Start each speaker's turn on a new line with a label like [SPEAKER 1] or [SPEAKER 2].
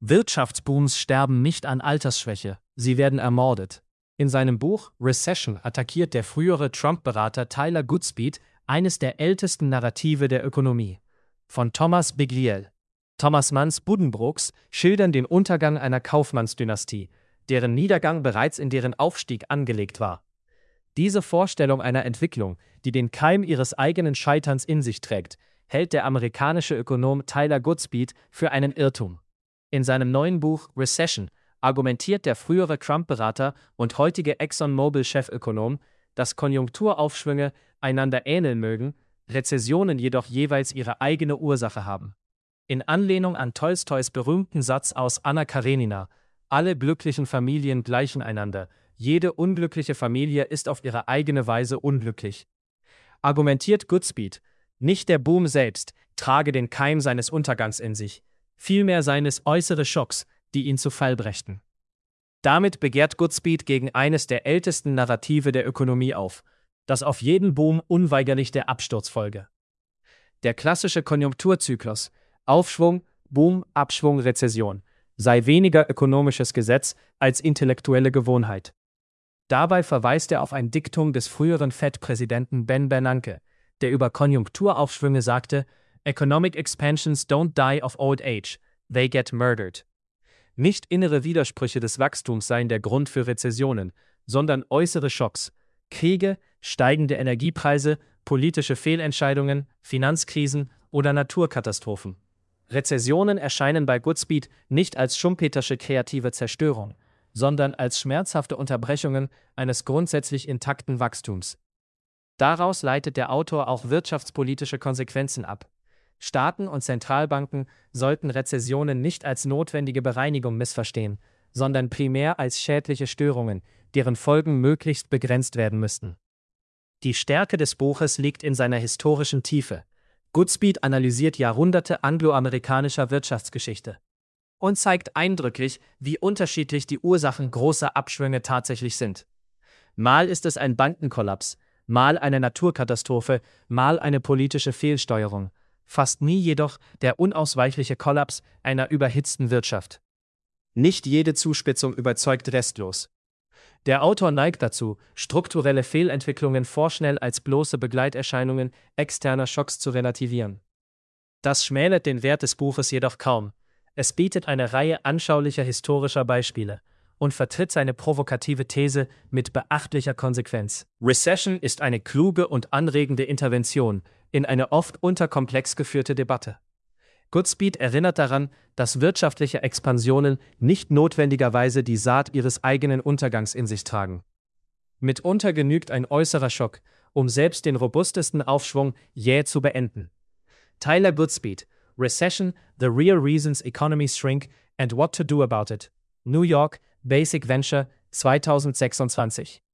[SPEAKER 1] Wirtschaftsbooms sterben nicht an Altersschwäche, sie werden ermordet. In seinem Buch Recession attackiert der frühere Trump-Berater Tyler Goodspeed eines der ältesten Narrative der Ökonomie. Von Thomas Bigliel. Thomas Manns Buddenbrooks schildern den Untergang einer Kaufmannsdynastie, deren Niedergang bereits in deren Aufstieg angelegt war. Diese Vorstellung einer Entwicklung, die den Keim ihres eigenen Scheiterns in sich trägt, hält der amerikanische Ökonom Tyler Goodspeed für einen Irrtum. In seinem neuen Buch Recession argumentiert der frühere Trump-Berater und heutige ExxonMobil-Chefökonom, dass Konjunkturaufschwünge einander ähneln mögen, Rezessionen jedoch jeweils ihre eigene Ursache haben. In Anlehnung an Tolstois berühmten Satz aus Anna Karenina: Alle glücklichen Familien gleichen einander, jede unglückliche Familie ist auf ihre eigene Weise unglücklich. Argumentiert Goodspeed, nicht der Boom selbst trage den Keim seines Untergangs in sich, vielmehr seien es äußere Schocks, die ihn zu Fall brächten. Damit begehrt Goodspeed gegen eines der ältesten Narrative der Ökonomie auf, dass auf jeden Boom unweigerlich der Absturz folge. Der klassische Konjunkturzyklus, Aufschwung, Boom, Abschwung, Rezession, sei weniger ökonomisches Gesetz als intellektuelle Gewohnheit. Dabei verweist er auf ein Diktum des früheren Fed-Präsidenten Ben Bernanke, der über Konjunkturaufschwünge sagte: Economic expansions don't die of old age, they get murdered. Nicht innere Widersprüche des Wachstums seien der Grund für Rezessionen, sondern äußere Schocks, Kriege, steigende Energiepreise, politische Fehlentscheidungen, Finanzkrisen oder Naturkatastrophen. Rezessionen erscheinen bei Goodspeed nicht als schumpetersche kreative Zerstörung, sondern als schmerzhafte Unterbrechungen eines grundsätzlich intakten Wachstums. Daraus leitet der Autor auch wirtschaftspolitische Konsequenzen ab. Staaten und Zentralbanken sollten Rezessionen nicht als notwendige Bereinigung missverstehen, sondern primär als schädliche Störungen, deren Folgen möglichst begrenzt werden müssten. Die Stärke des Buches liegt in seiner historischen Tiefe. Goodspeed analysiert Jahrhunderte angloamerikanischer Wirtschaftsgeschichte und zeigt eindrücklich, wie unterschiedlich die Ursachen großer Abschwünge tatsächlich sind. Mal ist es ein Bankenkollaps, mal eine Naturkatastrophe, mal eine politische Fehlsteuerung, fast nie jedoch der unausweichliche Kollaps einer überhitzten Wirtschaft. Nicht jede Zuspitzung überzeugt restlos. Der Autor neigt dazu, strukturelle Fehlentwicklungen vorschnell als bloße Begleiterscheinungen externer Schocks zu relativieren. Das schmälert den Wert des Buches jedoch kaum. Es bietet eine Reihe anschaulicher historischer Beispiele und vertritt seine provokative These mit beachtlicher Konsequenz. Recession ist eine kluge und anregende Intervention in eine oft unterkomplex geführte Debatte. Goodspeed erinnert daran, dass wirtschaftliche Expansionen nicht notwendigerweise die Saat ihres eigenen Untergangs in sich tragen. Mitunter genügt ein äußerer Schock, um selbst den robustesten Aufschwung jäh zu beenden. Tyler Goodspeed, Recession, The Real Reasons Economies Shrink and What to Do About It. New York, Basic Venture, 2026.